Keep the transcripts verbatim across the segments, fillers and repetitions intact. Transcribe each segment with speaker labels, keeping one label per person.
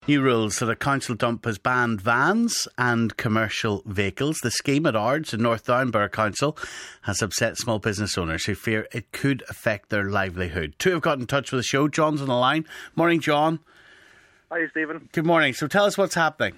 Speaker 1: New rules so the council dump has banned vans and commercial vehicles. The scheme at Ards in North Down Borough Council has upset small business owners who fear it could affect their livelihood. Two have got in touch with the show. John's on the line. Morning, John.
Speaker 2: Hi, Stephen.
Speaker 1: Good morning. So tell us what's happening.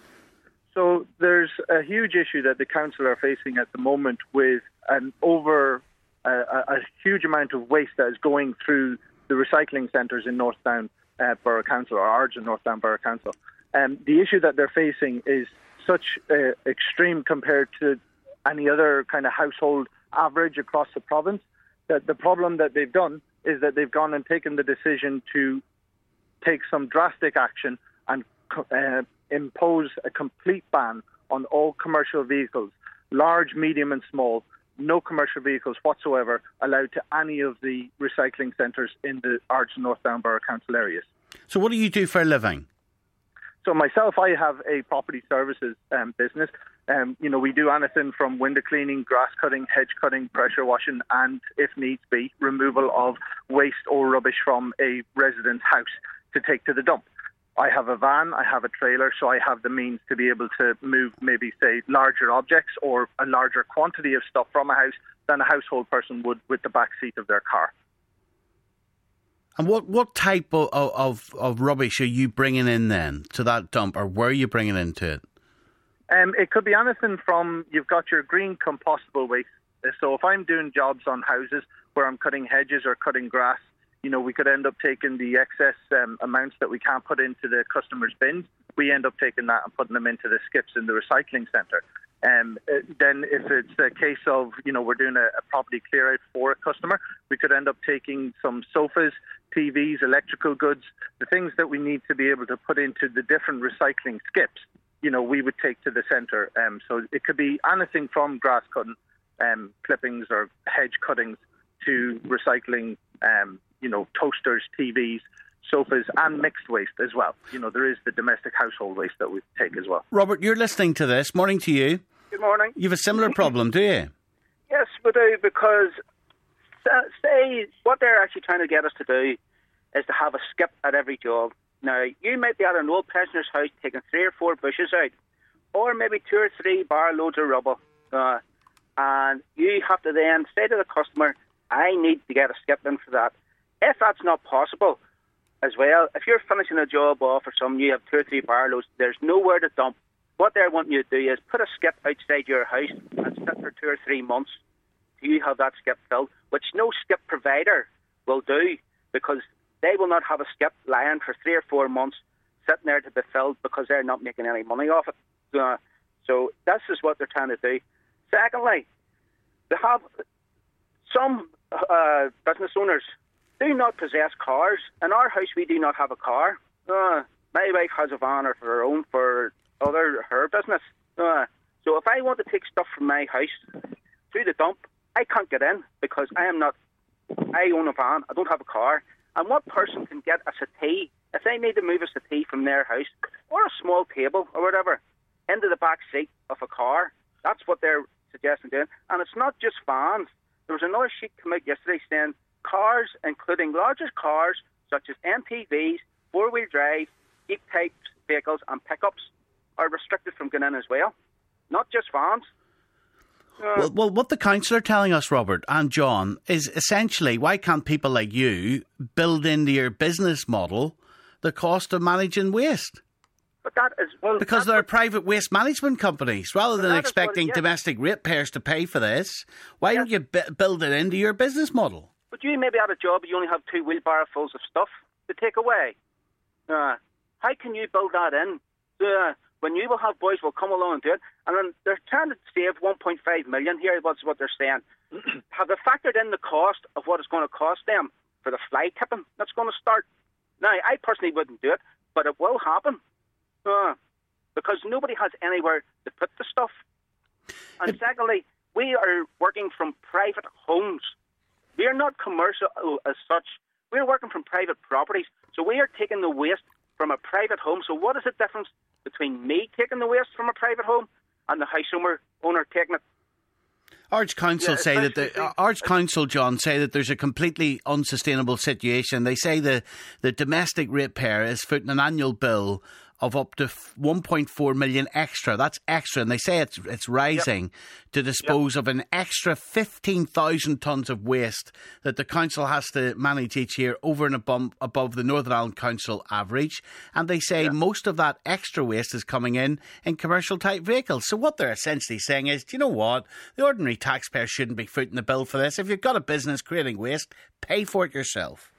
Speaker 2: So there's a huge issue that the council are facing at the moment with an over uh, a, a huge amount of waste that is going through the recycling centres in North Down uh, Borough Council, or Ards in North Down Borough Council. Um, the issue that they're facing is such uh, extreme compared to any other kind of household average across the province, that the problem that they've done is that they've gone and taken the decision to take some drastic action and uh, impose a complete ban on all commercial vehicles, large, medium and small, no commercial vehicles whatsoever allowed to any of the recycling centres in the Ards and North Down Borough Council areas.
Speaker 1: So what do you do for a living?
Speaker 2: So myself, I have a property services um, business. Um, you know, we do anything from window cleaning, grass cutting, hedge cutting, pressure washing, and if needs be, removal of waste or rubbish from a resident's house to take to the dump. I have a van, I have a trailer, so I have the means to be able to move maybe, say, larger objects or a larger quantity of stuff from a house than a household person would with the back seat of their car.
Speaker 1: And what, what type of, of, of rubbish are you bringing in then to that dump, or where are you bringing into it?
Speaker 2: Um, it could be anything from, you've got your green compostable waste. So if I'm doing jobs on houses where I'm cutting hedges or cutting grass, you know, we could end up taking the excess um, amounts that we can't put into the customers' bins. We end up taking that and putting them into the skips in the recycling centre. Um, then if it's a case of, you know, we're doing a, a property clear out for a customer, we could end up taking some sofas, T Vs, electrical goods, the things that we need to be able to put into the different recycling skips, you know, we would take to the centre. Um, so it could be anything from grass cutting, um, clippings or hedge cuttings to recycling, um, you know, toasters, T Vs, sofas and mixed waste as well. You know, there is the domestic household waste that we take as well.
Speaker 1: Robert, you're listening to this. Morning to you.
Speaker 3: Good morning.
Speaker 1: You have a similar problem, do you?
Speaker 3: Yes, we do, because say what they're actually trying to get us to do is to have a skip at every job. Now, you might be at an old pensioner's house taking three or four bushes out, or maybe two or three bar loads of rubble, uh, and you have to then say to the customer, I need to get a skip in for that. If that's not possible as well, if you're finishing a job off or something, you have two or three bar loads, there's nowhere to dump. What they're wanting you to do is put a skip outside your house and sit for two or three months till you have that skip filled, which no skip provider will do, because they will not have a skip lying for three or four months sitting there to be filled because they're not making any money off it. Uh, so this is what they're trying to do. Secondly, they have some uh, business owners do not possess cars. In our house, we do not have a car. Uh, my wife has a van of her own for other her business. Uh, so if I want to take stuff from my house through the dump, I can't get in because I am not. I own a van. I don't have a car. And what person can get a settee if they need to move a settee from their house or a small table or whatever into the back seat of a car? That's what they're suggesting doing. And it's not just vans. There was another sheet come out yesterday saying cars, including larger cars such as M P Vs, four-wheel drive, Jeep type vehicles and pickups are restricted from going in as well. Not just vans. Uh,
Speaker 1: well, well, what the council are telling us, Robert and John, is essentially why can't people like you build into your business model the cost of managing waste?
Speaker 3: But that is well
Speaker 1: because they're private waste management companies. Rather than expecting
Speaker 3: what, yes.
Speaker 1: domestic ratepayers to pay for this, why
Speaker 3: yes.
Speaker 1: don't you b- build it into your business model?
Speaker 3: But you maybe at a job you only have two wheelbarrows of stuff to take away. Uh, how can you build that in? Uh, when you will have boys will come along and do it, and then they're trying to save one point five million here. That's what they're saying. Have they factored in the cost of what it's going to cost them for the fly tipping that's going to start? Now, I personally wouldn't do it, but it will happen uh, because nobody has anywhere to put the stuff. And secondly, we are working from private homes. We are not commercial as such. We are working from private properties, so we are taking the waste from a private home. So what is the difference between me taking the waste from a private home and the house owner, owner taking it?
Speaker 1: Ards Council
Speaker 2: Yeah,
Speaker 1: say that the
Speaker 2: especially-
Speaker 1: Ards Council, John, say that there's a completely unsustainable situation. They say the the domestic ratepayer is footing an annual bill of up to one point four million extra. That's extra, and they say it's it's rising yep. to dispose yep. of an extra fifteen thousand tonnes of waste that the council has to manage each year over and above, above the Northern Ireland Council average. And they say yep. most of that extra waste is coming in in commercial type vehicles. So what they're essentially saying is, do you know what? The ordinary taxpayer shouldn't be footing the bill for this. If you've got a business creating waste, pay for it yourself.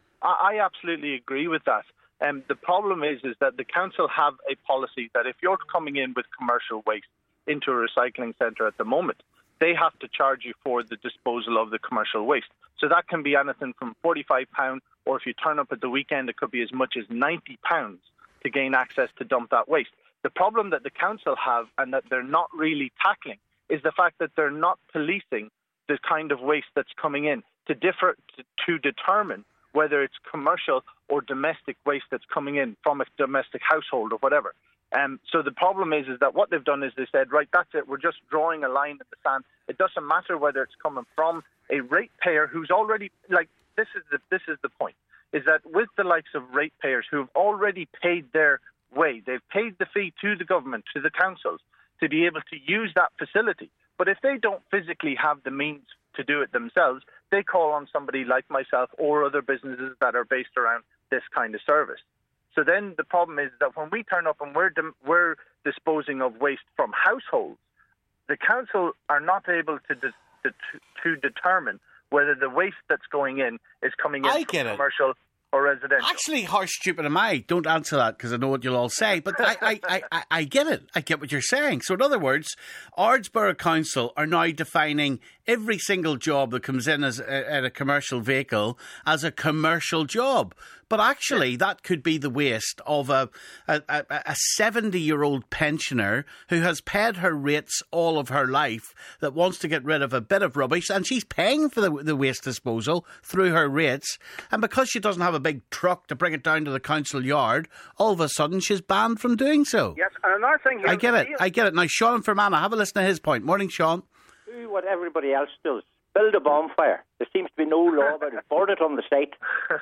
Speaker 2: I, I absolutely agree with that. Um, the problem is, is that the council have a policy that if you're coming in with commercial waste into a recycling centre at the moment, they have to charge you for the disposal of the commercial waste. So that can be anything from forty-five pounds, or if you turn up at the weekend, it could be as much as ninety pounds to gain access to dump that waste. The problem that the council have, and that they're not really tackling, is the fact that they're not policing the kind of waste that's coming in to differ to, to determine whether it's commercial or domestic waste that's coming in from a domestic household or whatever. Um, so the problem is, is that what they've done is they said, right, that's it, we're just drawing a line in the sand. It doesn't matter whether it's coming from a ratepayer who's already, like, this is the this is the point, is that with the likes of ratepayers who have already paid their way, they've paid the fee to the government, to the councils, to be able to use that facility. But if they don't physically have the means to do it themselves, they call on somebody like myself or other businesses that are based around this kind of service. So then the problem is that when we turn up and we're de- we're disposing of waste from households, the council are not able to de- de- to determine whether the waste that's going in is coming in
Speaker 1: I
Speaker 2: from
Speaker 1: get it.
Speaker 2: commercial or residential.
Speaker 1: Actually, how stupid am I? Don't answer that, because I know what you'll all say. But I, I, I, I, I get it. I get what you're saying. So in other words, Ards Borough Council are now defining every single job that comes in as a, at a commercial vehicle as a commercial job. But actually, that could be the waste of a a, a seventy-year-old pensioner who has paid her rates all of her life, that wants to get rid of a bit of rubbish, and she's paying for the, the waste disposal through her rates. And because she doesn't have a big truck to bring it down to the council yard, all of a sudden she's banned from doing so.
Speaker 3: Yes, and another thing here...
Speaker 1: I get it, I get it. Now, Sean and Fermanagh, have a listen to his point. Morning, Sean.
Speaker 4: Do what everybody else does. Build a bonfire. There seems to be no law about it. Burn it on the site.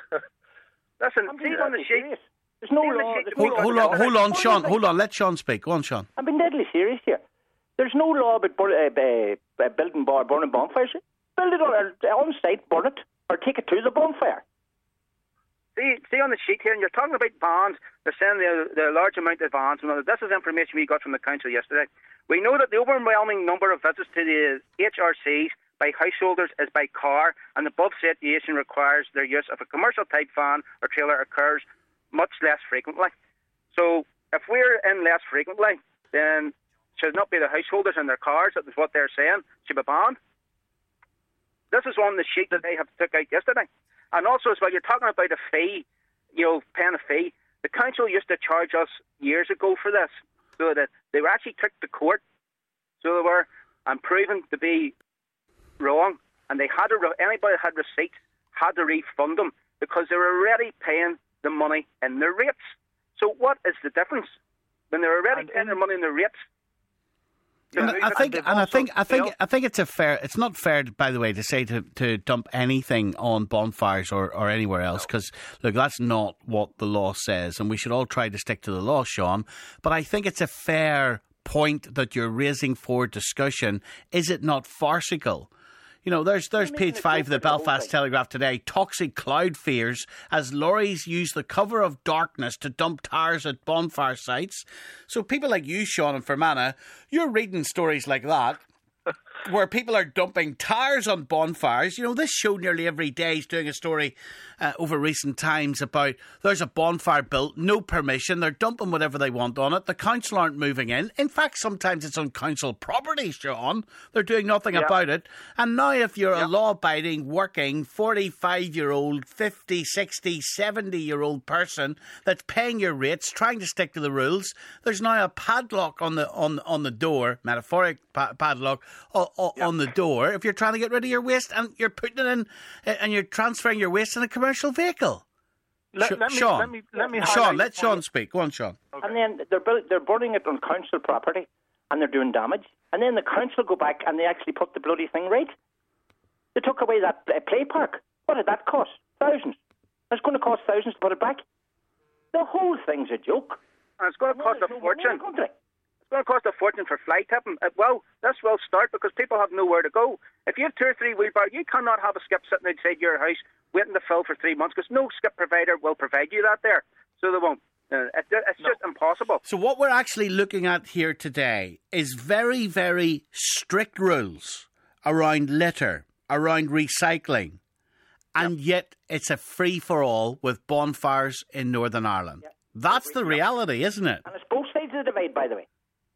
Speaker 3: Listen, see on the sheet.
Speaker 4: There's no law.
Speaker 1: Hold, hold on, hold on, Sean. Hold on. Let Sean speak. Go on, Sean.
Speaker 4: I'm being deadly serious here. There's no law about bur- uh, uh, building bar, burning bonfires. Build it on, uh, on site, burn it, or take it to the bonfire.
Speaker 3: See, see on the sheet here, and you're talking about vans. They're saying the, the large amount of vans. And all that. This is information we got from the council yesterday. We know that the overwhelming number of visits to the H R Cs by householders is by car, and the above situation requires their use of a commercial type van or trailer occurs much less frequently. So if we're in less frequently, then should not be the householders in their cars. That is what they're saying. Should be banned. This is on the sheet that they have took out yesterday. And also as well, you're talking about a fee, you know, paying a fee. The council used to charge us years ago for this, so that they were actually took to court. So they were and proven to be wrong, and they had to re- anybody that had receipts had to refund them because they were already paying the money in their rates. So what is the difference when they're already and, paying their money in their rates?
Speaker 1: And I think, and I think, I think, I think it's a fair. It's not fair, by the way, to say to, to dump anything on bonfires or, or anywhere else, because look, that's not what the law says, and we should all try to stick to the law, Sean. But I think it's a fair point that you're raising for discussion. Is it not farcical? You know, there's there's page five of the Belfast Telegraph today. Toxic cloud fears as lorries use the cover of darkness to dump tires at bonfire sites. So people like you, Sean and Fermanagh, you're reading stories like that, where people are dumping tires on bonfires. You know, this show nearly every day is doing a story uh, over recent times about there's a bonfire built, no permission, they're dumping whatever they want on it, the council aren't moving in. In fact, sometimes it's on council property, Sean. They're doing nothing yeah. about it. And now if you're yeah. a law-abiding, working, forty-five-year-old, fifty, sixty, seventy-year-old person that's paying your rates, trying to stick to the rules, there's now a padlock on the on, on the door, metaphoric pa- padlock, o- o- yeah. on the door if you're trying to get rid of your waste, and you're putting it in and you're transferring your waste in a commercial vehicle.
Speaker 2: Let,
Speaker 1: Sh-
Speaker 2: let me,
Speaker 1: Sean,
Speaker 2: let me, let me
Speaker 1: Sean, let Sean speak. Go on, Sean.
Speaker 4: Okay. And then they're build, they're burning it on council property, and they're doing damage. And then the council go back and they actually put the bloody thing right. They took away that uh, play park. What did that cost? Thousands. It's going to cost thousands to put it back. The whole thing's a joke.
Speaker 3: And it's going to cost a fortune. It's going to cost a fortune for fly tipping. Uh, well, this will start because people have nowhere to go. If you have two or three wheelbarrows, you cannot have a skip sitting outside your house waiting to fill for three months because no skip provider will provide you that there. So they won't. Uh, it, it's no. just impossible.
Speaker 1: So what we're actually looking at here today is very, very strict rules around litter, around recycling, and yep. yet it's a free-for-all with bonfires in Northern Ireland. Yep. That's the reality, isn't it?
Speaker 4: And it's both sides of the divide, by the way.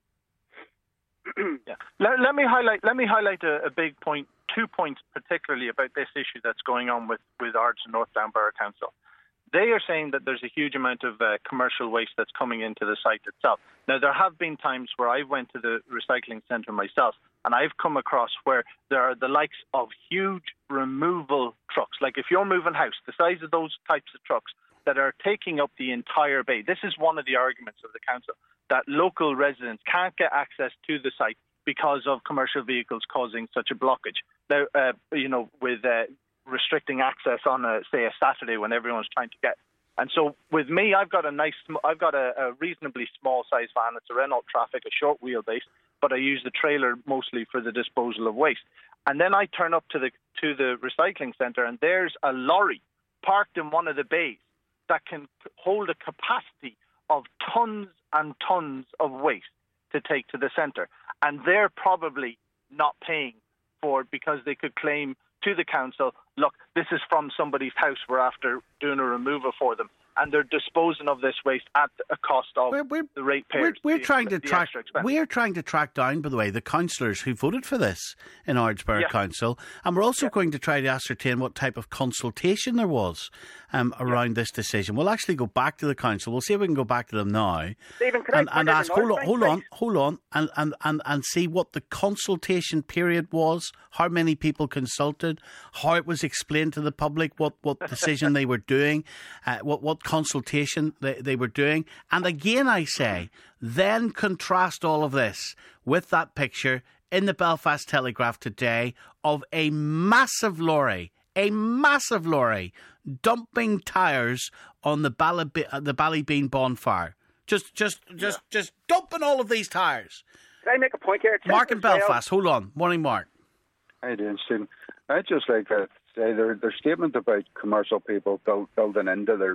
Speaker 5: yeah. let, let me highlight. Let me highlight a, a big point. Two points particularly about this issue that's going on with with Ards and North Down Borough Council. They are saying that there's a huge amount of uh, commercial waste that's coming into the site itself. Now, there have been times where I went to the recycling centre myself, and I've come across where there are the likes of huge removal trucks. Like if you're moving house, the size of those types of trucks that are taking up the entire bay. This is one of the arguments of the council, that local residents can't get access to the site because of commercial vehicles causing such a blockage. Now, uh, you know, with... Uh, restricting access on a say a Saturday when everyone's trying to get. And so with me, I've got a nice, I've got a, a reasonably small size van. It's a Renault Traffic, a short wheelbase, but I use the trailer mostly for the disposal of waste. And then I turn up to the to the recycling centre, and there's a lorry parked in one of the bays that can hold a capacity of tons and tons of waste to take to the centre, and they're probably not paying for it because they could claim to the council, look, this is from somebody's house, we're after doing a removal for them. And they're disposing of this waste at a cost of we're, we're, the ratepayers.
Speaker 1: We're, we're
Speaker 5: the,
Speaker 1: trying to
Speaker 5: the
Speaker 1: track. We're trying to track down, by the way, the councillors who voted for this in Ards Borough yeah. Council, and we're also yeah. going to try to ascertain what type of consultation there was um, around yeah. this decision. We'll actually go back to the council. We'll see if we can go back to them now
Speaker 3: Stephen,
Speaker 1: and, and ask. Hold on, hold on,
Speaker 3: please?
Speaker 1: hold on, and, and, and, and see what the consultation period was. How many people consulted? How it was explained to the public? What what decision they were doing? Uh, what what consultation They, they were doing. And again, I say, then contrast all of this with that picture in the Belfast Telegraph today of a massive lorry, a massive lorry dumping tyres on the, Ballybe- the Ballybean bonfire. Just, just, just, yeah. just dumping all of these tyres.
Speaker 3: Can I make a point here?
Speaker 1: Mark in Belfast, well. Hold on. Morning, Mark.
Speaker 6: How you doing, Stephen? I'd just like to say their their statement about commercial people build, building into their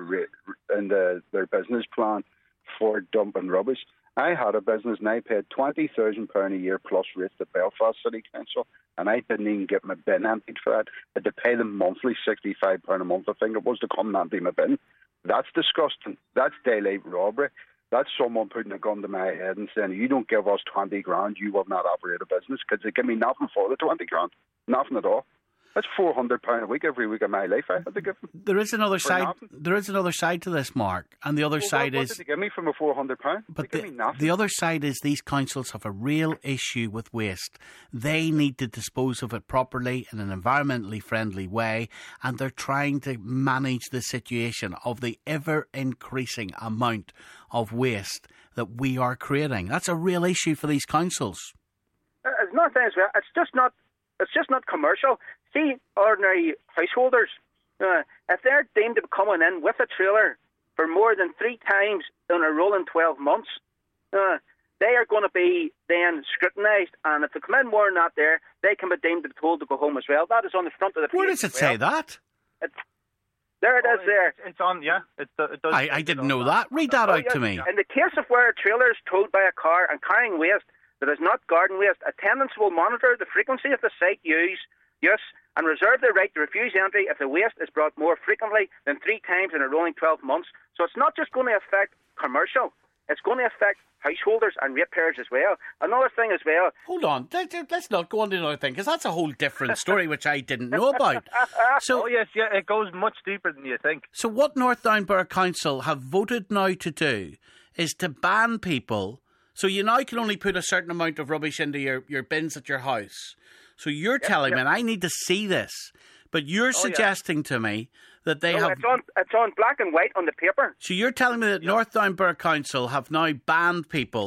Speaker 6: into their business plan for dumping rubbish. I had a business and I paid twenty thousand pounds a year plus rate to Belfast City Council, and I didn't even get my bin emptied for that. I had to pay them monthly sixty-five pounds a month, I think it was, to come and empty my bin. That's disgusting. That's daylight robbery. That's someone putting a gun to my head and saying, you don't give us twenty grand, you will not operate a business, because they give me nothing for the twenty grand. Nothing at all. That's four hundred pounds a week every week of my life I had to give them.
Speaker 1: There is another side. Nothing. There is another side to this, Mark, and the other
Speaker 6: well,
Speaker 1: side
Speaker 6: what,
Speaker 1: is.
Speaker 6: What did they give me from a four hundred pounds?
Speaker 1: But
Speaker 6: they
Speaker 1: the,
Speaker 6: give me nothing.
Speaker 1: The other side is these councils have a real issue with waste. They need to dispose of it properly in an environmentally friendly way, and they're trying to manage the situation of the ever increasing amount of waste that we are creating. That's a real issue for these councils.
Speaker 3: It's not that as well. It's just not. It's just not commercial. See, ordinary householders, uh, if they're deemed to be coming in with a trailer for more than three times in a rolling twelve months, uh, they are going to be then scrutinised. And if they come in more than that there, they can be deemed to be told to go home as well. That is on the front of the page.
Speaker 1: Where does it say that?
Speaker 3: It's, there it
Speaker 5: oh,
Speaker 3: is there.
Speaker 5: It's, it's on, yeah. It, it does,
Speaker 1: I, I didn't know that. Read that
Speaker 3: oh,
Speaker 1: out
Speaker 3: yes.
Speaker 1: to me.
Speaker 3: In the case of where a trailer is towed by a car and carrying waste that is not garden waste, attendants will monitor the frequency of the site use, use and reserve the right to refuse entry if the waste is brought more frequently than three times in a rolling twelve months. So it's not just going to affect commercial, it's going to affect householders and ratepayers as well. Another thing as well...
Speaker 1: Hold on, let's not go on to another thing, because that's a whole different story which I didn't know about.
Speaker 5: So, oh yes, yeah, it goes much deeper than you think.
Speaker 1: So what North Down Borough Council have voted now to do is to ban people. So you now can only put a certain amount of rubbish into your, your bins at your house. So you're yep, telling yep. me, and I need to see this, but you're oh, suggesting yeah. to me that they
Speaker 3: no,
Speaker 1: have...
Speaker 3: It's on, it's on black and white on the paper.
Speaker 1: So you're telling me that yep. North Down Borough Council have now banned people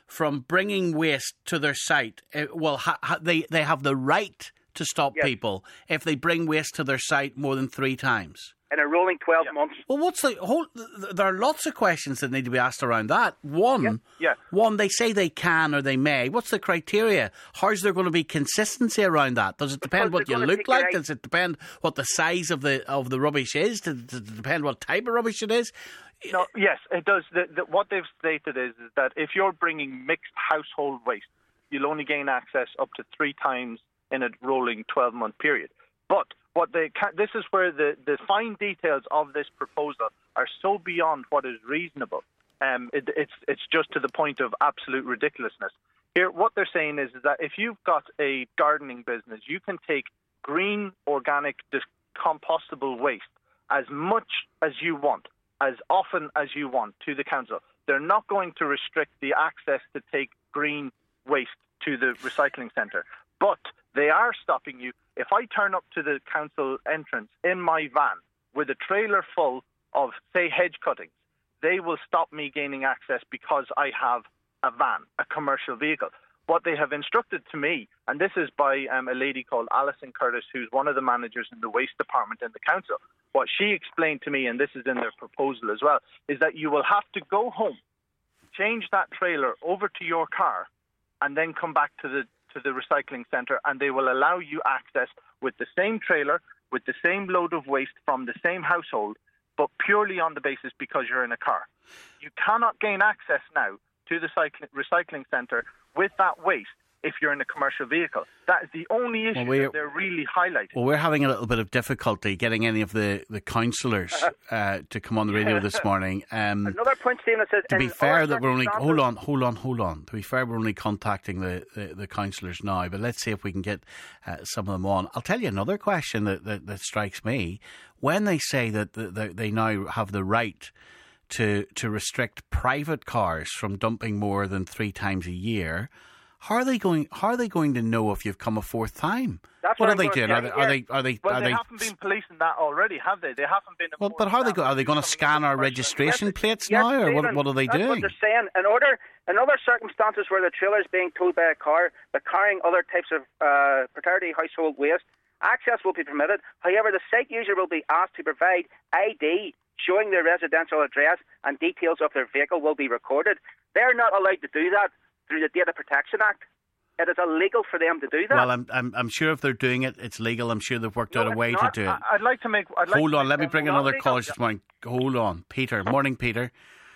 Speaker 1: from bringing waste to their site, uh, well, ha- ha- they, they have the right to stop
Speaker 3: yes.
Speaker 1: people if they bring waste to their site more than three times.
Speaker 3: In a rolling twelve
Speaker 5: yeah.
Speaker 3: months.
Speaker 1: Well, what's the whole? There are lots of questions that need to be asked around that. One,
Speaker 5: yeah. Yeah.
Speaker 1: one, they say they can or they may. What's the criteria? How's there going to be consistency around that? Does it depend
Speaker 3: Because
Speaker 1: what you look
Speaker 3: like?
Speaker 1: Right. Does it depend what the size of the of the rubbish is? Does it depend what type of rubbish it is?
Speaker 5: No, yes, it does. The, the, what they've stated is, is that if you're bringing mixed household waste, you'll only gain access up to three times in a rolling twelve-month period. But what they can, this is where the, the fine details of this proposal are so beyond what is reasonable. Um, it, it's it's just to the point of absolute ridiculousness. Here, what they're saying is, is that if you've got a gardening business, you can take green, organic, compostable waste as much as you want, as often as you want, to the council. They're not going to restrict the access to take green waste to the recycling centre. But they are stopping you. If I turn up to the council entrance in my van with a trailer full of, say, hedge cuttings, they will stop me gaining access because I have a van, a commercial vehicle. What they have instructed to me, and this is by um, a lady called Alison Curtis, who's one of the managers in the waste department in the council. What she explained to me, and this is in their proposal as well, is that you will have to go home, change that trailer over to your car, and then come back to the to the recycling centre, and they will allow you access with the same trailer, with the same load of waste from the same household, but purely on the basis because you're in a car. You cannot gain access now to the cycling, recycling centre with that waste if you're in a commercial vehicle. That is the only issue well, that they're really highlighting.
Speaker 1: Well, we're having a little bit of difficulty getting any of the, the councillors uh, to come on the radio this morning. Um,
Speaker 3: Another point, Stephen, that says...
Speaker 1: To be fair, that we're only... Hold on, hold on, hold on. To be fair, we're only contacting the, the, the councillors now, but let's see if we can get uh, some of them on. I'll tell you another question that, that, that strikes me. When they say that the, the, they now have the right to to restrict private cars from dumping more than three times a year... How are they going? How are they going to know if you've come a fourth time?
Speaker 3: That's
Speaker 1: what,
Speaker 3: what
Speaker 1: are they doing? Are they, are they? Are they?
Speaker 5: Well,
Speaker 1: are
Speaker 5: they,
Speaker 1: they
Speaker 5: haven't been policing that already, have they? They haven't been.
Speaker 1: Well, but how are they going? Are they going to scan our registration plates now, or what? What are they
Speaker 3: that's
Speaker 1: doing?
Speaker 3: What they're saying. In order, in other circumstances where the trailer is being towed by a car, but carrying other types of uh, priority household waste, access will be permitted. However, the site user will be asked to provide I D showing their residential address, and details of their vehicle will be recorded. They're not allowed to do that through the Data Protection Act. It is illegal for them to do that.
Speaker 1: Well, I'm I'm, I'm sure if they're doing it, it's legal. I'm sure they've worked
Speaker 3: no,
Speaker 1: out a way
Speaker 3: not.
Speaker 1: to do it.
Speaker 5: I, I'd like to make. I'd like
Speaker 1: Hold
Speaker 5: to
Speaker 1: on,
Speaker 5: make
Speaker 1: let me bring another
Speaker 5: legal.
Speaker 1: call this morning. Hold on, Peter. Morning, Peter.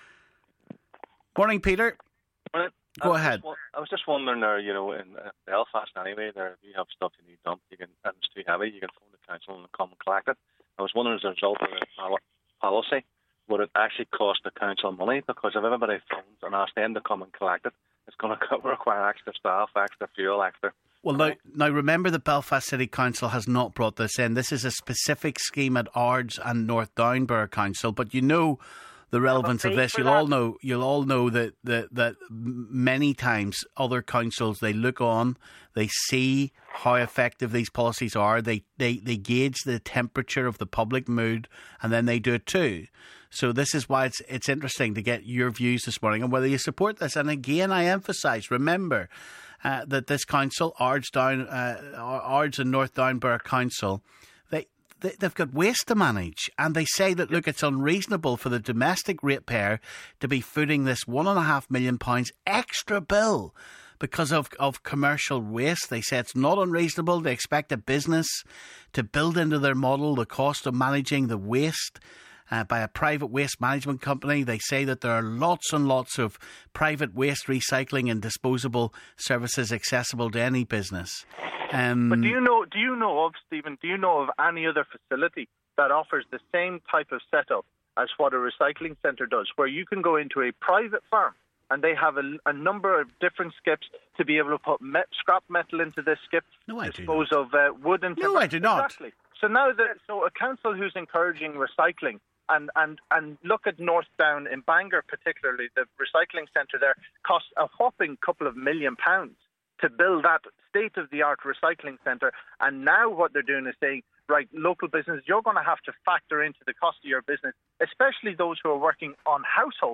Speaker 1: Morning, Peter.
Speaker 7: Well,
Speaker 1: Go
Speaker 7: I
Speaker 1: ahead.
Speaker 7: Was, I was just wondering there, you know, in uh, Belfast anyway, there, if you have stuff you need dumped, you can, and it's too heavy, you can phone the council and come and collect it. I was wondering, as a result of the pol- policy, would it actually cost the council money? Because if everybody phones and asks them to come and collect it, it's going to require extra staff, extra fuel, extra...
Speaker 1: Well, now, now remember that Belfast City Council has not brought this in. This is a specific scheme at Ards and North Down Borough Council, but you know the relevance of this. You'll all know. You'll all know that, that that many times other councils, they look on, they see how effective these policies are. They they they gauge the temperature of the public mood, and then they do it too. So this is why it's it's interesting to get your views this morning and whether you support this. And again, I emphasise, remember uh, that this council, Ards Down, uh, Ards and North Down Borough Council, they, they they've got waste to manage, and they say that look, it's unreasonable for the domestic ratepayer to be footing this one and a half million pounds extra bill because of, of commercial waste. They say it's not unreasonable. They expect a business to build into their model the cost of managing the waste Uh, by a private waste management company. They say that there are lots and lots of private waste recycling and disposable services accessible to any business. Um,
Speaker 5: but do you know? Do you know of Stephen? Do you know of any other facility that offers the same type of setup as what a recycling centre does, where you can go into a private firm and they have a, a number of different skips to be able to put met, scrap metal into this skip,
Speaker 1: no, I
Speaker 5: dispose
Speaker 1: do not.
Speaker 5: of uh, wood and timber?
Speaker 1: No, I do not.
Speaker 5: Exactly. So now that so a council who's encouraging recycling. And, and and look at North Down in Bangor particularly, the recycling centre there costs a whopping couple of million pounds to build that state-of-the-art recycling centre. And now what they're doing is saying, right, local business, you're going to have to factor into the cost of your business, especially those who are working on households,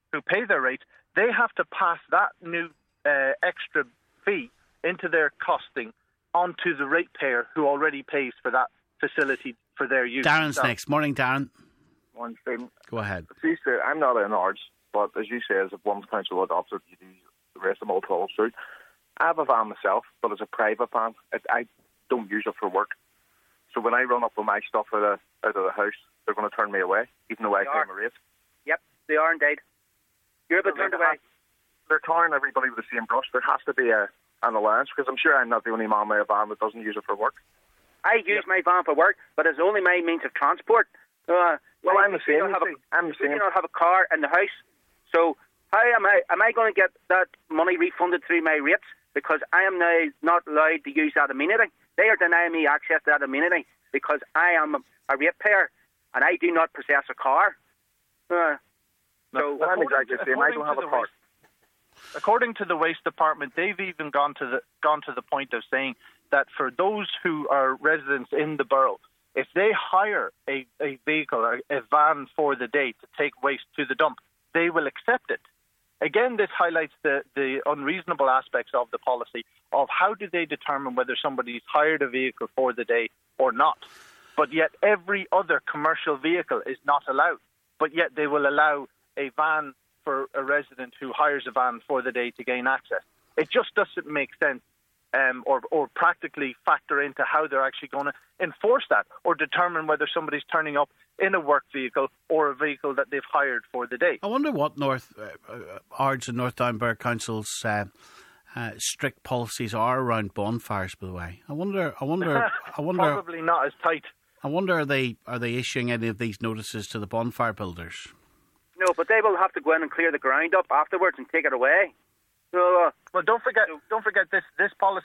Speaker 5: who pay their rates, they have to pass that new uh, extra fee into their costing onto the ratepayer who already pays for that facility for their use.
Speaker 1: Darren's next. Morning, Darren.
Speaker 8: Morning, Stephen.
Speaker 1: Go ahead.
Speaker 8: As you say, I'm not in Ards, but as you say, as if one's council adopts it, you do the rest of them all follow suit. I have a van myself, but it's a private van. It, I don't use it for work. So when I run up with my stuff out of, out of the house, they're going to turn me away, even though I pay my rate.
Speaker 3: Yep, they are indeed. You're a bit turned away.
Speaker 8: They're tarring everybody with the same brush. There has to be a, an allowance, because I'm sure I'm not the only man with a van that doesn't use it for work.
Speaker 3: I use yep. my van for work, but it's only my means of transport. Uh,
Speaker 8: well, I'm the same.
Speaker 3: Have a,
Speaker 8: I'm the same.
Speaker 3: You don't have a car in the house, so how am I? Am I going to get that money refunded through my rates because I am now not allowed to use that amenity? They are denying me access to that amenity because I am a, a ratepayer and I do not possess a car. Uh, so
Speaker 8: well, I'm exactly the same. I don't have a car.
Speaker 5: Waste, according to the Waste Department, they've even gone to the gone to the point of saying that for those who are residents in the borough, if they hire a, a vehicle or a van for the day to take waste to the dump, they will accept it. Again, this highlights the, the unreasonable aspects of the policy of how do they determine whether somebody's hired a vehicle for the day or not. But yet every other commercial vehicle is not allowed. But yet they will allow a van for a resident who hires a van for the day to gain access. It just doesn't make sense. Um, or, or practically factor into how they're actually going to enforce that or determine whether somebody's turning up in a work vehicle or a vehicle that they've hired for the day.
Speaker 1: I wonder what North uh, Ards and North Down Borough Council's uh, uh, strict policies are around bonfires. By the way, I wonder. I wonder. I wonder.
Speaker 5: Probably not as tight.
Speaker 1: I wonder are they are they issuing any of these notices to the bonfire builders?
Speaker 3: No, but they will have to go in and clear the ground up afterwards and take it away. So, uh,
Speaker 5: well, don't forget. Don't forget this. This policy